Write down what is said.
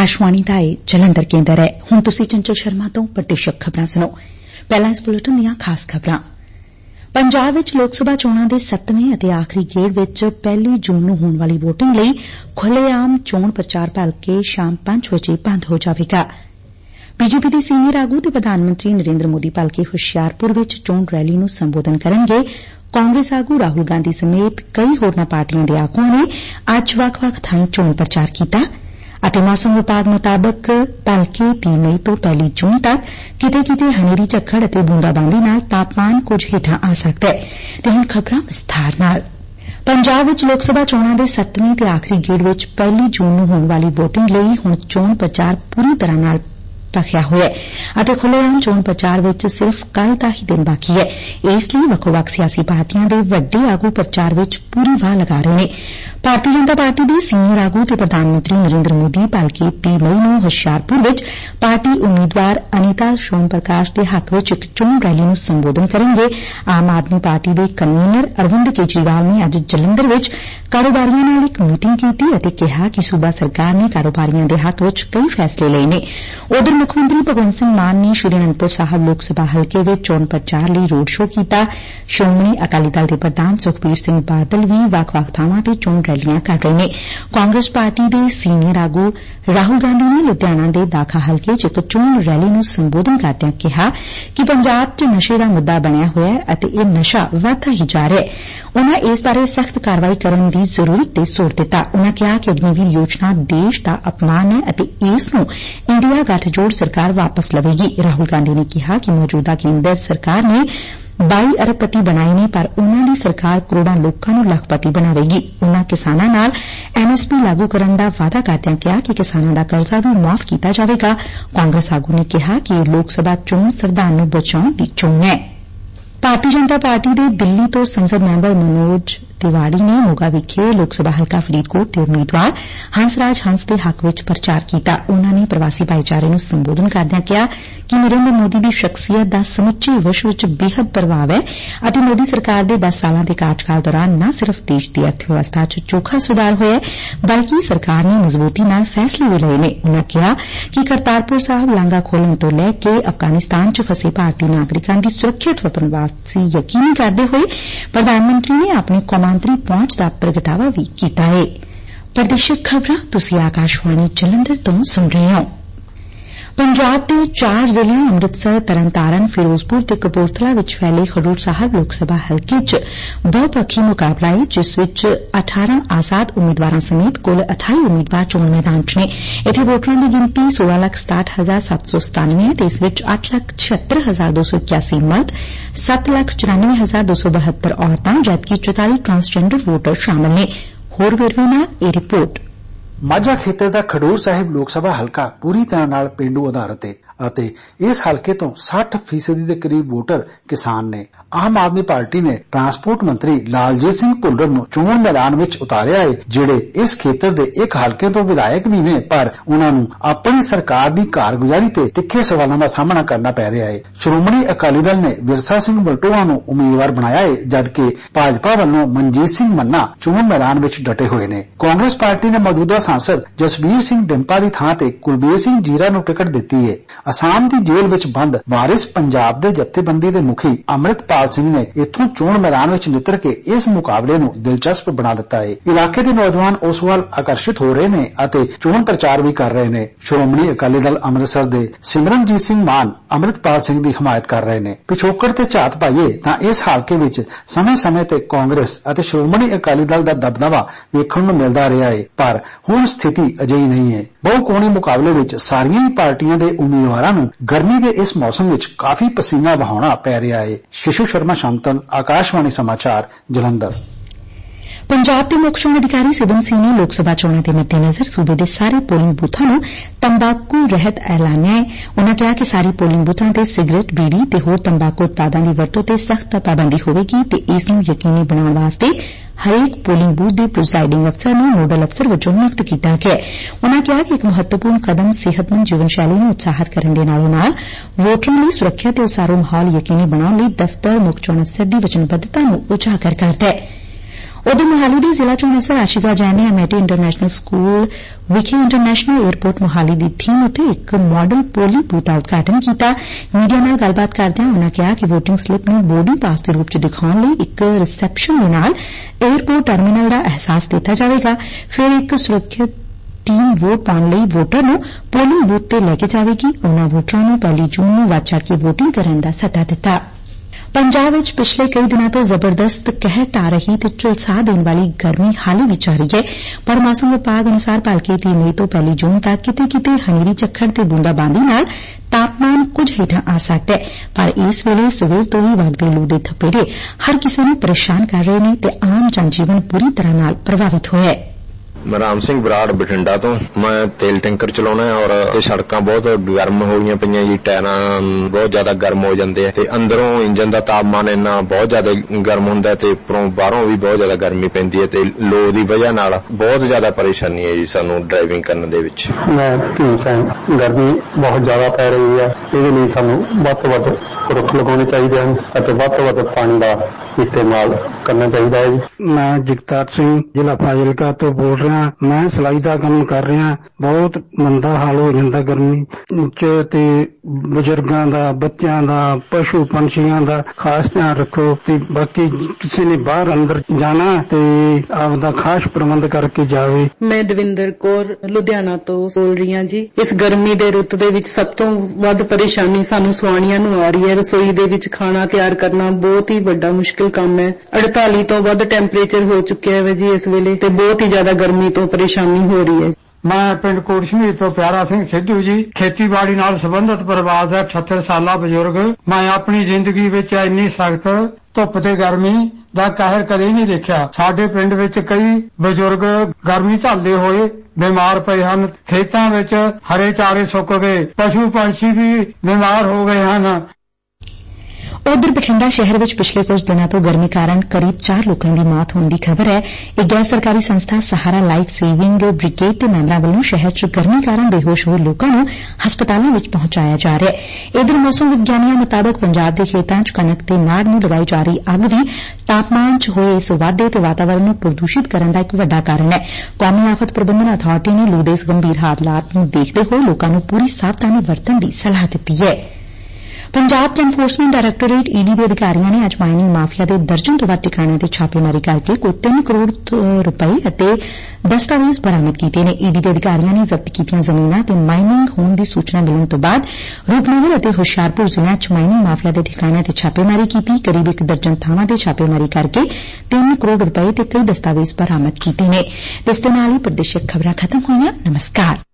ਆਕਾਸ਼ਵਾਣੀ ਦਾ ਇਹ ਜਲੰਧਰ ਕੇਂਦਰ ਹੈ। ਹੁਣ ਤੁਸੀਂ ਚੰਚਲ ਸ਼ਰਮਾ ਤੋਂ ਪ੍ਰਤੀਸ਼ਕ ਖਬਰਾਂ ਸੁਣੋ। ਪਹਿਲਾਂ ਇਸ ਬੁਲੇਟਿਨ ਦੀਆਂ ਖਾਸ ਖਬਰਾਂ। ਪੰਜਾਬ ਵਿੱਚ ਲੋਕ ਸਭਾ ਚੋਣਾਂ ਦੇ 7ਵੇਂ ਅਤੇ ਆਖਰੀ ਗੇੜ ਵਿੱਚ 1 ਜੂਨ ਨੂੰ ਹੋਣ ਵਾਲੀ ਵੋਟਿੰਗ ਲਈ ਖੁੱਲ੍ਹੇਆਮ ਚੋਣ ਪ੍ਰਚਾਰ ਭਲਕੇ ਸ਼ਾਮ 5 ਵਜੇ ਬੰਦ ਹੋ ਜਾਵੇਗਾ। ਬੀਜੇਪੀ ਦੇ ਸੀਨੀਅਰ ਆਗੂ ਤੇ ਪ੍ਰਧਾਨ ਮੰਤਰੀ ਨਰਿੰਦਰ ਮੋਦੀ ਭਲਕੇ ਹੁਸ਼ਿਆਰਪੁਰ ਵਿੱਚ ਚੋਣ ਰੈਲੀ ਨੂੰ ਸੰਬੋਧਨ ਕਰਨਗੇ। ਕਾਂਗਰਸ ਆਗੂ ਰਾਹੁਲ ਗਾਂਧੀ ਸਮੇਤ ਕਈ ਹੋਰਨਾਂ ਪਾਰਟੀਆਂ ਦੇ ਆਗੂਆਂ ਨੇ ਅੱਜ ਵੱਖ-ਵੱਖ ਥਾਈਂ ਚੋਣ ਪ੍ਰਚਾਰ ਕੀਤਾ ਅਤੇ ਮੌਸਮ ਵਿਭਾਗ ਮੁਤਾਬਕ ਭਲਕੇ 3 ਮਈ ਤੋਂ 1 ਜੂਨ ਤੱਕ ਕਿਤੇ-ਕਿਤੇ ਹਨੇਰੀ ਝੱਖੜ ਅਤੇ ਬੂੰਦਾਬਾਂਦੀ ਨਾਲ ਤਾਪਮਾਨ ਕੁਝ ਹੇਠਾਂ ਆ ਸਕਦਾ ਹੈ। ਤੇ ਹੁਣ ਖਬਰਾਂ ਵਿਸਥਾਰ ਨਾਲ। ਪੰਜਾਬ ਵਿੱਚ ਲੋਕ ਸਭਾ ਚੋਣਾਂ ਦੇ 7ਵੇਂ ਤੇ ਆਖਰੀ ਗੇੜ ਵਿੱਚ 1 ਜੂਨ ਨੂੰ ਹੋਣ ਵਾਲੀ ਵੋਟਿੰਗ ਲਈ ਹੁਣ ਚੋਣ ਪ੍ਰਚਾਰ ਪੂਰੀ ਤਰ੍ਹਾਂ ਨਾਲ ਭਖਿਆ ਹੋਇਆ ਹੈ ਅਤੇ ਖੁੱਲ੍ਹੇਆਮ ਚੋਣ ਪ੍ਰਚਾਰ ਵਿੱਚ ਸਿਰਫ਼ ਕੱਲ੍ਹ ਦਾ ਹੀ ਦਿਨ ਬਾਕੀ ਹੈ। ਇਸ ਲਈ ਵੱਖੋ-ਵੱਖ ਸਿਆਸੀ ਪਾਰਟੀਆਂ ਦੇ ਵੱਡੇ ਆਗੂ ਪ੍ਰਚਾਰ ਵਿੱਚ ਪੂਰੀ ਵਾਹ ਲਗਾ ਰਹੇ ਨੇ। ਭਾਰਤੀ ਜਨਤਾ ਪਾਰਟੀ ਦੇ ਸੀਨੀਅਰ ਆਗੂ ਤੇ ਪ੍ਰਧਾਨ ਮੰਤਰੀ ਨਰਿੰਦਰ ਮੋਦੀ ਭਲਕੇ 3 ਮਈ ਨੂੰ ਹੁਸ਼ਿਆਰਪੁਰ ਵਿੱਚ ਪਾਰਟੀ ਉਮੀਦਵਾਰ ਅਨੀਤਾ ਸੋਮ ਪ੍ਰਕਾਸ਼ ਦੇ ਹੱਕ ਵਿੱਚ ਇੱਕ ਚੋਣ ਰੈਲੀ ਨੂੰ ਸੰਬੋਧਨ ਕਰਨਗੇ। ਆਮ ਆਦਮੀ ਪਾਰਟੀ ਦੇ ਕਨਵੀਨਰ ਅਰਵਿੰਦ ਕੇਜਰੀਵਾਲ ਨੇ ਅੱਜ ਜਲੰਧਰ ਵਿੱਚ ਕਾਰੋਬਾਰੀਆਂ ਨਾਲ ਇੱਕ ਮੀਟਿੰਗ ਕੀਤੀ ਅਤੇ ਕਿਹਾ ਕਿ ਸੂਬਾ ਸਰਕਾਰ ਨੇ ਕਾਰੋਬਾਰੀਆਂ ਦੇ ਹੱਕ ਵਿੱਚ ਕਈ ਫੈਸਲੇ ਲਏ ਨੇ। ਉਧਰ ਮੁੱਖ ਮੰਤਰੀ ਭਗਵੰਤ ਸਿੰਘ ਮਾਨ ਨੇ ਸ੍ਰੀ ਅਨੰਦਪੁਰ ਸਾਹਿਬ ਲੋਕ ਸਭਾ ਹਲਕੇ ਵਿੱਚ ਚੋਣ ਪ੍ਰਚਾਰ ਲਈ ਰੋਡ ਸ਼ੋਅ ਕੀਤਾ। ਸ਼੍ਰੋਮਣੀ ਅਕਾਲੀ ਦਲ ਦੇ ਪ੍ਰਧਾਨ ਸੁਖਬੀਰ ਸਿੰਘ ਬਾਦਲ ਵੀ ਵੱਖ-ਵੱਖ ਥਾਵਾਂ ਤੇ ਚੋਣ ਰੈਲੀਆਂ ਕਰ ਰਹੇ ਨੇ। ਕਾਂਗਰਸ ਪਾਰਟੀ ਦੇ ਸੀਨੀਅਰ ਆਗੂ ਰਾਹੁਲ ਗਾਂਧੀ ਨੇ ਲੁਧਿਆਣਾ ਦੇ ਦਾਖਾ ਹਲਕੇ 'ਚ ਇੱਕ ਚੋਣ ਰੈਲੀ ਨੂੰ ਸੰਬੋਧਨ ਕਰਦਿਆਂ ਕਿਹਾ ਕਿ ਪੰਜਾਬ 'ਚ ਨਸ਼ੇ ਦਾ ਮੁੱਦਾ ਬਣਿਆ ਹੋਇਆ ਹੈ ਅਤੇ ਇਹ ਨਸ਼ਾ ਵਧਦਾ ਹੀ ਜਾ ਰਿਹਾ ਹੈ। ਉਨ੍ਹਾਂ ਇਸ ਬਾਰੇ ਸਖ਼ਤ ਕਾਰਵਾਈ ਕਰਨ ਦੀ ਜ਼ਰੂਰਤ ਤੇ ਜ਼ੋਰ ਦਿੱਤਾ। ਉਨ੍ਹਾਂ ਕਿਹਾ ਕਿ ਅਗਨੀਵੀਰ ਯੋਜਨਾ ਦੇਸ਼ ਦਾ ਅਪਮਾਨ ਹੈ ਅਤੇ ਇਸ ਨੂੰ ਇੰਡੀਆ ਗੱਠਜੋੜ ਸਰਕਾਰ ਵਾਪਸ ਲਵੇਗੀ। ਰਾਹੁਲ ਗਾਂਧੀ ਨੇ ਕਿਹਾ ਕਿ ਮੌਜੂਦਾ ਕੇਂਦਰ ਸਰਕਾਰ ਨੇ 22 ਅਰਬਪਤੀ ਬਣਾਏ ਨੇ ਪਰ ਉਨ੍ਹਾਂ ਦੀ ਸਰਕਾਰ ਕਰੋੜਾਂ ਲੋਕਾਂ ਨੂੰ ਲੱਖਪਤੀ ਬਣਾਵੇਗੀ। ਉਨ੍ਹਾਂ ਕਿਸਾਨਾਂ ਨਾਲ MSP ਲਾਗੂ ਕਰਨ ਦਾ ਵਾਅਦਾ ਕਰਦਿਆਂ ਕਿਹਾ ਕਿ ਕਿਸਾਨਾਂ ਦਾ ਕਰਜ਼ਾ ਵੀ ਮੁਆਫ਼ ਕੀਤਾ ਜਾਵੇਗਾ। ਕਾਂਗਰਸ ਆਗੂ ਨੇ ਕਿਹਾ ਕਿ ਇਹ ਲੋਕ ਸਭਾ ਚੋਣ ਸੰਵਿਧਾਨ ਨੂੰ ਬਚਾਉਣ ਦੀ ਚੋਣ ਹੈ। ਭਾਰਤੀ ਜਨਤਾ ਪਾਰਟੀ ਦੇ ਦਿੱਲੀ ਤੋਂ ਸੰਸਦ ਮੈਂਬਰ ਮਨੋਜ ਤਿਵਾੜੀ ਨੇ ਮੋਗਾ ਵਿਖੇ ਲੋਕ ਸਭਾ ਹਲਕਾ ਫਰੀਦਕੋਟ ਦੇ ਉਮੀਦਵਾਰ ਹੰਸਰਾਜ ਹੰਸ ਦੇ ਹੱਕ ਵਿੱਚ ਪ੍ਰਚਾਰ ਕੀਤਾ। ਉਨ੍ਹਾਂ ਨੇ ਪ੍ਰਵਾਸੀ ਭਾਈਚਾਰੇ ਨੂੰ ਸੰਬੋਧਨ ਕਰਦਿਆਂ ਕਿਹਾ ਕਿ ਨਰਿੰਦਰ ਮੋਦੀ ਦੀ ਸ਼ਖਸੀਅਤ ਦਾ ਸਮੁੱਚੇ ਵਿਸ਼ਵ ਵਿੱਚ ਬੇਹੱਦ ਪ੍ਰਭਾਵ ਹੈ ਅਤੇ ਮੋਦੀ ਸਰਕਾਰ ਦੇ 10 ਸਾਲਾਂ ਦੇ ਕਾਰਜਕਾਲ ਦੌਰਾਨ ਨਾ ਸਿਰਫ਼ ਦੇਸ਼ ਦੀ ਅਰਥ ਵਿਵਸਥਾ 'ਚ ਚੋਖਾ ਸੁਧਾਰ ਹੋਇਆ ਬਲਕਿ ਸਰਕਾਰ ਨੇ ਮਜ਼ਬੂਤੀ ਨਾਲ ਫੈਸਲੇ ਵੀ ਲਏ ਨੇ। ਉਨ੍ਹਾਂ ਕਿਹਾ ਕਿ ਕਰਤਾਰਪੁਰ ਸਾਹਿਬ ਲਾਂਘਾ ਖੋਲ੍ਹਣ ਤੋਂ ਲੈ ਕੇ ਅਫਗਾਨਿਸਤਾਨ 'ਚ ਫਸੇ ਭਾਰਤੀ ਨਾਗਰਿਕਾਂ ਦੀ ਸੁਰੱਖਿਅਤ ਵਤਨ ਵਾਪਸੀ ਯਕੀਨੀ ਕਰਦੇ ਹੋਏ ਪ੍ਰਧਾਨ ਮੰਤਰੀ ਨੇ ਆਪਣੀ ਕੌਮਾਂਤਰੀ ਪਹੁੰਚ ਦਾ ਪ੍ਰਗਟਾਵਾ ਵੀ ਕੀਤਾ ਹੈ। ਪ੍ਰਦੇਸ਼ਕ ਖਬਰਾਂ ਤੁਸੀਂ ਆਕਾਸ਼ਵਾਣੀ ਜਲੰਧਰ ਤੋਂ ਸੁਣ ਰਹੇ ਹੋ। ਪੰਜਾਬ ਦੇ 4 ਜ਼ਿਲ੍ਹਿਆਂ ਅੰਮ੍ਰਿਤਸਰ, ਤਰਨਤਾਰਨ, ਫਿਰੋਜ਼ਪੁਰ ਤੇ ਕਪੂਰਥਲਾ ਵਿੱਚ ਫੈਲੇ ਖਡੂਰ ਸਾਹਿਬ ਲੋਕ ਸਭਾ ਹਲਕੇ 'ਚ ਬਹੁਪੱਖੀ ਮੁਕਾਬਲਾ ਹੈ ਜਿਸ ਵਿੱਚ 18 ਆਜ਼ਾਦ ਉਮੀਦਵਾਰਾਂ ਸਮੇਤ ਕੁੱਲ 28 ਉਮੀਦਵਾਰ ਚੋਣ ਮੈਦਾਨ 'ਚ ਨੇ। ਇੱਥੇ ਵੋਟਰਾਂ ਦੀ ਗਿਣਤੀ 16,67,797 ਹੈ ਤੇ ਇਸ ਵਿੱਚ 8,76,281 ਮਰਦ, 7,94,272 ਔਰਤਾਂ ਜਦਕਿ 44 ਟਰਾਂਸਜੈਂਡਰ ਵੋਟਰ ਸ਼ਾਮਲ ਨੇ। ਹੋਰ ਵੇਰਵੇ ਨਾਲ ਇਹ ਰਿਪੋਰਟ। ਮਾਝਾ ਖੇਤਰ ਦਾ ਖਡੂਰ ਸਾਹਿਬ ਲੋਕ ਸਭਾ ਹਲਕਾ ਪੂਰੀ ਤਰ੍ਹਾਂ ਨਾਲ ਪੇਂਡੂ ਆਧਾਰਿਤ ਹੈ ਅਤੇ ਇਸ ਹਲਕੇ ਤੋਂ 60% ਦੇ ਕਰੀਬ ਵੋਟਰ ਕਿਸਾਨ ਨੇ। ਆਮ ਆਦਮੀ ਪਾਰਟੀ ਨੇ ਟਰਾਂਸਪੋਰਟ ਮੰਤਰੀ ਲਾਲਜੀਤ ਸਿੰਘ ਭੁੱਲਰ ਨੂੰ ਚੋਣ ਮੈਦਾਨ ਵਿੱਚ ਉਤਾਰਿਆ ਹੈ ਜਿਹੜੇ ਇਸ ਖੇਤਰ ਦੇ ਇੱਕ ਹਲਕੇ ਤੋਂ ਵਿਧਾਇਕ ਵੀ ਨੇ ਪਰ ਉਨ੍ਹਾਂ ਨੂੰ ਆਪਣੀ ਸਰਕਾਰ ਦੀ ਕਾਰਗੁਜ਼ਾਰੀ ਤੇ ਤਿੱਖੇ ਸਵਾਲਾਂ ਦਾ ਸਾਹਮਣਾ ਕਰਨਾ ਪੈ ਰਿਹਾ ਹੈ। ਸ਼੍ਰੋਮਣੀ ਅਕਾਲੀ ਦਲ ਨੇ ਵਿਰਸਾ ਸਿੰਘ ਬਲਟੋਆ ਨੂੰ ਉਮੀਦਵਾਰ ਬਣਾਇਆ ਹੈ ਜਦਕਿ ਭਾਜਪਾ ਵੱਲੋਂ ਮਨਜੀਤ ਸਿੰਘ ਮੰਨਾ ਚੋਣ ਮੈਦਾਨ ਵਿੱਚ ਡਟੇ ਹੋਏ ਨੇ। ਕਾਂਗਰਸ ਪਾਰਟੀ ਨੇ ਮੌਜੂਦਾ ਸਾਂਸਦ ਜਸਬੀਰ ਸਿੰਘ ਡਿੰਪਾ ਦੀ ਥਾਂ ਤੇ ਕੁਲਬੀਰ ਸਿੰਘ ਜੀਰਾ ਨੂੰ ਟਿਕਟ ਦਿੱਤੀ ਹੈ। ਅਸਾਮ ਦੀ ਜੇਲ੍ਹ ਵਿੱਚ ਬੰਦ ਵਾਰਿਸ ਪੰਜਾਬ ਦੇ ਜਥੇਬੰਦੀ ਦੇ ਮੁਖੀ ਅੰਮ੍ਰਿਤਪਾਲ ਸਿੰਘ ਨੇ ਇੱਥੋਂ ਚੋਣ ਮੈਦਾਨ ਵਿੱਚ ਨਿੱਤਰ ਕੇ ਇਸ ਮੁਕਾਬਲੇ ਨੂੰ ਦਿਲਚਸਪ ਬਣਾ ਦਿੱਤਾ ਹੈ। ਇਲਾਕੇ ਦੇ ਨੌਜਵਾਨ ਉਸ ਵੱਲ ਆਕਰਸ਼ਿਤ ਹੋ ਰਹੇ ਨੇ ਅਤੇ ਚੋਣ ਪ੍ਰਚਾਰ ਵੀ ਕਰ ਰਹੇ ਨੇ। ਸ਼੍ਰੋਮਣੀ ਅਕਾਲੀ ਦਲ ਅੰਮ੍ਰਿਤਸਰ ਦੇ ਸਿਮਰਨਜੀਤ ਸਿੰਘ ਮਾਨ ਅੰਮ੍ਰਿਤਪਾਲ ਸਿੰਘ ਦੀ ਹਮਾਇਤ ਕਰ ਰਹੇ ਨੇ। ਪਿਛੋਕੜ ਤੇ ਝਾਤ ਪਾਈਏ ਤਾਂ ਇਸ ਹਲਕੇ ਵਿੱਚ ਸਮੇਂ-ਸਮੇਂ ਤੇ ਕਾਂਗਰਸ ਅਤੇ ਸ਼੍ਰੋਮਣੀ ਅਕਾਲੀ ਦਲ ਦਾ ਦਬਦਬਾ ਵੇਖਣ ਨੂੰ ਮਿਲਦਾ ਰਿਹਾ ਹੈ ਪਰ ਹੁਣ ਸਥਿਤੀ ਅਜਿਹੀ ਨਹੀਂ ਹੈ। ਬਹੁਕੋਣੀ ਮੁਕਾਬਲੇ ਵਿੱਚ ਸਾਰੀਆਂ ਹੀ ਪਾਰਟੀਆਂ ਦੇ ਉਮੀਦਵਾਰਾਂ ਨੂੰ ਗਰਮੀ ਦੇ ਇਸ ਮੌਸਮ ਵਿੱਚ ਕਾਫੀ ਪਸੀਨਾ ਵਹਾਉਣਾ ਪੈ ਰਿਹਾ ਹੈ। ਸ਼ਿਸ਼ੂ ਸ਼ਰਮਾ ਸ਼ਾਂਤਲ, ਆਕਾਸ਼ਵਾਣੀ ਸਮਾਚਾਰ, ਜਲੰਧਰ। ਪੰਜਾਬ ਦੇ ਮੁੱਖ ਚੋਣ ਅਧਿਕਾਰੀ ਸਿਬਨ ਸਿੰਘ ਨੇ ਲੋਕ ਸਭਾ ਚੋਣਾਂ ਦੇ ਮੱਦੇਨਜ਼ਰ ਸੂਬੇ ਦੇ ਸਾਰੇ ਪੋਲਿੰਗ ਬੂਥਾਂ ਨੂੰ ਤੰਬਾਕੂ ਰਹਿਤ ਐਲਾਨਿਆ ਹੈ। ਉਨ੍ਹਾਂ ਕਿਹਾ ਕਿ ਸਾਰੇ ਪੋਲਿੰਗ ਬੂਥਾਂ ਤੇ ਸਿਗਰਟ, ਬੀੜੀ ਤੇ ਹੋਰ ਤੰਬਾਕੂ ਉਤਪਾਦਾਂ ਦੀ ਵਰਤੋਂ ਤੇ ਸਖ਼ਤ ਪਾਬੰਦੀ ਹੋਵੇਗੀ ਤੇ ਇਸ ਨੂੰ ਯਕੀਨੀ ਬਣਾਉਣ ਵਾਸਤੇ ਹਰੇਕ ਪੋਲਿੰਗ ਬੂਥ ਦੇ ਪ੍ਰੀਸਾਈਡਿੰਗ ਅਫਸਰ ਨੂੰ ਨੋਡਲ ਅਫਸਰ ਵਜੋਂ ਨਿਯੁਕਤ ਕੀਤਾ ਗਿਆ ਹੈ। ਉਨ੍ਹਾਂ ਕਿਹਾ ਕਿ ਇੱਕ ਮਹੱਤਵਪੂਰਨ ਕਦਮ ਸਿਹਤਮੰਦ ਜੀਵਨ ਸ਼ੈਲੀ ਨੂੰ ਉਤਸ਼ਾਹਿਤ ਕਰਨ ਦੇ ਨਾਲ ਵੋਟਰਾਂ ਲਈ ਸੁਰੱਖਿਆ ਤੇ ਉਸਾਰੂ ਮਾਹੌਲ ਯਕੀਨੀ ਬਣਾਉਣ ਲਈ ਦਫ਼ਤਰ ਮੁੱਖ ਚੋਣ ਅਫਸਰ ਦੀ ਵਚਨਬੱਧਤਾ ਨੂੰ ਉਜਾਗਰ ਕਰਦਾ ਹੈ। ਉਧਰ ਮੋਹਾਲੀ ਦੇ ਜ਼ਿਲ੍ਹਾ ਚੋਣ ਅਫਸਰ ਆਸ਼ਿਕਾ ਜੈਨ ਨੇ ਅਮੇਠੀ ਇੰਟਰਨੈਸ਼ਨਲ ਸਕੂਲ ਵਿਖੇ ਇੰਟਰਨੈਸ਼ਨਲ ਏਅਰਪੋਰਟ ਮੋਹਾਲੀ ਦੀ ਥੀਮ ਉੱਤੇ ਇੱਕ ਮਾਡਲ ਪੋਲਿੰਗ ਬੂਥ ਦਾ ਉਦਘਾਟਨ ਕੀਤਾ। ਮੀਡੀਆ ਨਾਲ ਗੱਲਬਾਤ ਕਰਦਿਆਂ ਉਨਾਂ ਕਿਹਾ ਕਿ ਵੋਟਿੰਗ ਸਲਿੱਪ ਨੂੰ ਬੋਰਡਿੰਗ ਪਾਸ ਦੇ ਰੂਪ ਚ ਦਿਖਾਉਣ ਲਈ ਇੱਕ ਰਿਸੈਪਸ਼ਨ ਦੇ ਨਾਲ ਏਅਰਪੋਰਟ ਟਰਮੀਨਲ ਦਾ ਅਹਿਸਾਸ ਦਿੱਤਾ ਜਾਵੇਗਾ। ਫਿਰ ਇੱਕ ਸੁਰੱਖਿਅਤ ਟੀਮ ਵੋਟ ਪਾਉਣ ਲਈ ਵੋਟਰ ਨੂੰ ਪੋਲਿੰਗ ਬੂਥ ਤੇ ਲੈ ਕੇ ਜਾਵੇਗੀ। ਉਨਾਂ ਵੋਟਰਾਂ ਨੂੰ 1 ਜੂਨ ਨੂੰ ਵੱਧ ਚੜ੍ਹ ਕੇ ਵੋਟਿੰਗ ਕਰਨ ਦਾ ਸੱਦਾ ਦਿੱਤਾ। ਪੰਜਾਬ ਵਿੱਚ ਪਿਛਲੇ ਕਈ ਦਿਨਾਂ ਤੋਂ ਜ਼ਬਰਦਸਤ ਕਹਿਰ ਢਾ ਰਹੀ ਤੇ ਝੁਲਸਾ ਦੇਣ ਵਾਲੀ ਗਰਮੀ ਹਾਲੇ ਵੀ ਜਾਰੀ ਹੈ, ਪਰ ਮੌਸਮ ਵਿਭਾਗ ਅਨੁਸਾਰ ਭਲਕੇ 30 ਮਈ ਤੋਂ 1 ਜੂਨ ਤੱਕ ਕਿਤੇ-ਕਿਤੇ ਹਨੇਰੀ ਝੱਖੜ ਤੇ ਬੂੰਦਾਬਾਂਦੀ ਨਾਲ ਤਾਪਮਾਨ ਕੁਝ ਹੇਠਾਂ ਆ ਸਕਦਾ ਹੈ। ਪਰ ਇਸ ਵੇਲੇ ਸਵੇਰ ਤੋਂ ਹੀ ਵਗਦੇ ਲੂ ਦੇ ਥਪੇੜੇ ਹਰ ਕਿਸੇ ਨੂੰ ਪਰੇਸ਼ਾਨ ਕਰ ਰਹੇ ਨੇ ਤੇ ਆਮ ਜਨਜੀਵਨ ਬੁਰੀ ਤਰ੍ਹਾਂ ਨਾਲ ਪ੍ਰਭਾਵਿਤ ਹੋਇਆ ਹੈ। ਮੈਂ ਰਾਮ ਸਿੰਘ ਬਰਾੜ ਬਠਿੰਡਾ ਤੋਂ। ਮੈਂ ਤੇਲ ਟੈਂਕਰ ਚਲਾਉਣਾ ਔਰ ਤੇ ਸੜਕਾਂ ਬਹੁਤ ਗਰਮ ਹੋਈਆਂ ਪਈਆਂ ਜੀ, ਟਾਇਰਾਂ ਬਹੁਤ ਜ਼ਿਆਦਾ ਗਰਮ ਹੋ ਜਾਂਦੇ ਆ ਤੇ ਅੰਦਰੋਂ ਇੰਜਨ ਦਾ ਤਾਪਮਾਨ ਇੰਨਾ ਬਹੁਤ ਜ਼ਿਆਦਾ ਗਰਮ ਹੁੰਦਾ ਤੇ ਉੱਪਰੋਂ ਬਾਹਰੋਂ ਵੀ ਬਹੁਤ ਜ਼ਿਆਦਾ ਗਰਮੀ ਪੈਂਦੀ ਹੈ ਤੇ ਲੋ ਦੀ ਵਜ੍ਹਾ ਨਾਲ ਬਹੁਤ ਜ਼ਿਆਦਾ ਪਰੇਸ਼ਾਨੀ ਹੈ ਜੀ ਸਾਨੂੰ ਡਰਾਈਵਿੰਗ ਕਰਨ ਦੇ ਵਿੱਚ। ਮੈਂ ਭੀਮ ਸਿੰਘ। ਗਰਮੀ ਬਹੁਤ ਜ਼ਿਆਦਾ ਪੈ ਰਹੀ ਹੈ, ਇਹਦੇ ਲਈ ਸਾਨੂੰ ਵੱਧ ਤੋਂ ਵੱਧ ਰੁੱਖ ਲਗਾਉਣੇ ਚਾਹੀਦੇ ਹਨ ਅਤੇ ਵੱਧ ਤੋਂ ਵੱਧ ਪਾਣੀ ਦਾ ਇਸਤੇਮਾਲ ਕਰਨਾ ਚਾਹੀਦਾ ਹੈ। ਮੈਂ ਜਗਤਾਰ ਸਿੰਘ ਜ਼ਿਲ੍ਹਾ ਫਾਜ਼ਿਲਕਾ ਤੋਂ ਬੋਲ ਰਿਹਾ। ਮੈਂ ਸਿਲਾਈ ਦਾ ਕੰਮ ਕਰ ਰਿਹਾ। ਬਹੁਤ ਮੰਦਾ ਹਾਲ ਹੋ ਜਾਂਦਾ ਗਰਮੀ ਚ ਤੇ ਬਜ਼ੁਰਗਾਂ ਦਾ, ਬੱਚਿਆਂ ਦਾ, ਪਸ਼ੂ ਪੰਛੀਆਂ ਦਾ ਖਾਸ ਧਿਆਨ ਰੱਖੋ ਤੇ ਬਾਕੀ ਕਿਸੇ ਨੇ ਬਾਹਰ ਅੰਦਰ ਜਾਣਾ ਤੇ ਆਪਦਾ ਖਾਸ ਪ੍ਰਬੰਧ ਕਰਕੇ ਜਾਵੇ। ਮੈਂ ਦਵਿੰਦਰ ਕੌਰ ਲੁਧਿਆਣਾ ਤੋਂ ਬੋਲ ਰਹੀ ਹਾਂ ਜੀ। ਇਸ ਗਰਮੀ ਦੇ ਰੁੱਤ ਦੇ ਵਿੱਚ ਸਭ ਤੋਂ ਵੱਧ ਪਰੇਸ਼ਾਨੀ ਸਾਨੂੰ ਸੁਆਣੀਆਂ ਨੂੰ ਆ ਰਹੀ ਹੈ। ਰਸੋਈ ਦੇ ਵਿੱਚ ਖਾਣਾ ਤਿਆਰ ਕਰਨਾ ਬਹੁਤ ਹੀ ਵੱਡਾ ਮੁਸ਼ਕਿਲ ਕੰਮ ਹੈ। 48 ਤੋਂ ਵੱਧ ਟੈਂਪਰੇਚਰ ਹੋ ਚੁੱਕਿਆ ਹੈ ਜੀ ਇਸ ਵੇਲੇ ਤੇ ਬਹੁਤ ਹੀ ਜ਼ਿਆਦਾ ਗਰਮੀ ਤੋਂ ਪਰੇਸ਼ਾਨੀ ਹੋ ਰਹੀ ਹੈ। ਮੈਂ ਪਿੰਡ ਕੋਟ ਸ਼ਮੀਰ ਤੋਂ ਪਿਆਰਾ ਸਿੰਘ ਸਿੱਧੂ ਜੀ। ਖੇਤੀਬਾੜੀ ਨਾਲ ਸੰਬੰਧਿਤ ਪਰਿਵਾਰ ਦਾ 78 ਸਾਲਾ ਬਜ਼ੁਰਗ। ਮੈਂ ਆਪਣੀ ਜ਼ਿੰਦਗੀ ਵਿੱਚ ਇੰਨੀ ਸਖਤ ਧੁੱਪ ਤੇ ਗਰਮੀ ਦਾ ਕਹਿਰ ਕਦੇ ਨਹੀਂ ਦੇਖਿਆ। ਸਾਡੇ ਪਿੰਡ ਵਿੱਚ ਕਈ ਬਜ਼ੁਰਗ ਗਰਮੀ ਝੱਲਦੇ ਹੋਏ ਬਿਮਾਰ ਪਏ ਹਨ। ਖੇਤਾਂ ਵਿੱਚ ਹਰੇ ਚਾਰੇ ਸੁੱਕ ਗਏ, ਪਸ਼ੂ ਪੰਛੀ ਵੀ ਬਿਮਾਰ ਹੋ ਗਏ ਹਨ। ਉਧਰ ਬਠਿੰਡਾ ਸ਼ਹਿਰ ਵਿੱਚ ਪਿਛਲੇ ਕੁਝ ਦਿਨਾਂ ਤੋਂ ਗਰਮੀ ਕਾਰਨ ਕਰੀਬ 4 ਲੋਕਾਂ ਦੀ ਮੌਤ ਹੋਣ ਦੀ ਖਬਰ ਹੈ। ਇਹ ਗੈਰ ਸਰਕਾਰੀ ਸੰਸਥਾ ਸਹਾਰਾ ਲਾਈਫ ਸੇਵਿੰਗ ਬ੍ਰਿਗੇਡ ਦੇ ਮੈਂਬਰਾਂ ਵੱਲੋਂ ਸ਼ਹਿਰ 'ਚ ਗਰਮੀ ਕਾਰਨ ਬੇਹੋਸ਼ ਹੋਏ ਲੋਕਾਂ ਨੂੰ ਹਸਪਤਾਲਾਂ ਵਿੱਚ ਪਹੁੰਚਾਇਆ ਜਾ ਰਿਹਾ ਹੈ। ਇਧਰ ਮੌਸਮ ਵਿਗਿਆਨੀਆਂ ਮੁਤਾਬਕ ਪੰਜਾਬ ਦੇ ਖੇਤਾਂ 'ਚ ਕਣਕ ਤੇ ਨਾੜ ਨੂੰ ਲਗਾਈ ਜਾ ਰਹੀ ਅੱਗ ਵੀ ਤਾਪਮਾਨ 'ਚ ਹੋਏ ਇਸ ਵਾਧੇ ਤੇ ਵਾਤਾਵਰਣ ਨੂੰ ਪ੍ਰਦੂਸ਼ਿਤ ਕਰਨ ਦਾ ਇੱਕ ਵੱਡਾ ਕਾਰਨ ਹੈ। ਕੌਮੀ ਆਫਤ ਪ੍ਰਬੰਧਨ ਅਥਾਰਟੀ ਨੇ ਲੂ ਦੇ ਇਸ ਗੰਭੀਰ ਹਾਲਾਤ ਨੂੰ ਦੇਖਦੇ ਹੋਏ ਲੋਕਾਂ ਨੂੰ ਪੂਰੀ ਸਾਵਧਾਨੀ ਵਰਤਣ ਦੀ ਸਲਾਹ ਦਿੱਤੀ ਹੈ। ਪੰਜਾਬ ਐਨਫੋਰਸਮੈਂਟ ਡਾਇਰੈਕਟੋਰੇਟ ਈਡੀ ਦੇ ਅਧਿਕਾਰੀਆਂ ਨੇ ਅੱਜ ਮਾਈਨਿੰਗ ਮਾਫੀਆ ਦੇ ਦਰਜਨ ਤੋਂ ਵੱਧ ਟਿਕਾਣਿਆਂ ਤੇ ਛਾਪੇਮਾਰੀ ਕਰਕੇ ਕੋਈ 3 ਕਰੋੜ ਰੁਪਏ ਅਤੇ ਦਸਤਾਵੇਜ਼ ਬਰਾਮਦ ਕੀਤੇ ਨੇ। ਈਡੀ ਦੇ ਅਧਿਕਾਰੀਆਂ ਨੇ ਜ਼ਬਤ ਕੀਤੀਆਂ ਜ਼ਮੀਨਾਂ ਤੇ ਮਾਈਨਿੰਗ ਹੋਣ ਦੀ ਸੂਚਨਾ ਮਿਲਣ ਤੋਂ ਬਾਅਦ ਰੂਪਨਗਰ ਅਤੇ ਹੁਸ਼ਿਆਰਪੁਰ ਜ਼ਿਲ੍ਹਿਆਂ 'ਚ ਮਾਈਨਿੰਗ ਮਾਫੀਆ ਦੇ ਟਿਕਾਣਿਆਂ ਤੇ ਛਾਪੇਮਾਰੀ ਕੀਤੀ। ਕਰੀਬ 1 ਦਰਜਨ ਥਾਵਾਂ ਤੇ ਛਾਪੇਮਾਰੀ ਕਰਕੇ 3 ਕਰੋੜ ਰੁਪਏ ਤੇ ਕਈ ਦਸਤਾਵੇਜ਼ ਬਰਾਮਦ ਕੀਤੇ ਨੇ। ਇਸ ਦੇ ਨਾਲ ਹੀ ਪ੍ਰਦੇਸ਼ਕ ਖਬਰਾਂ ਖਤਮ ਹੋਈਆਂ। ਨਮਸਕਾਰ।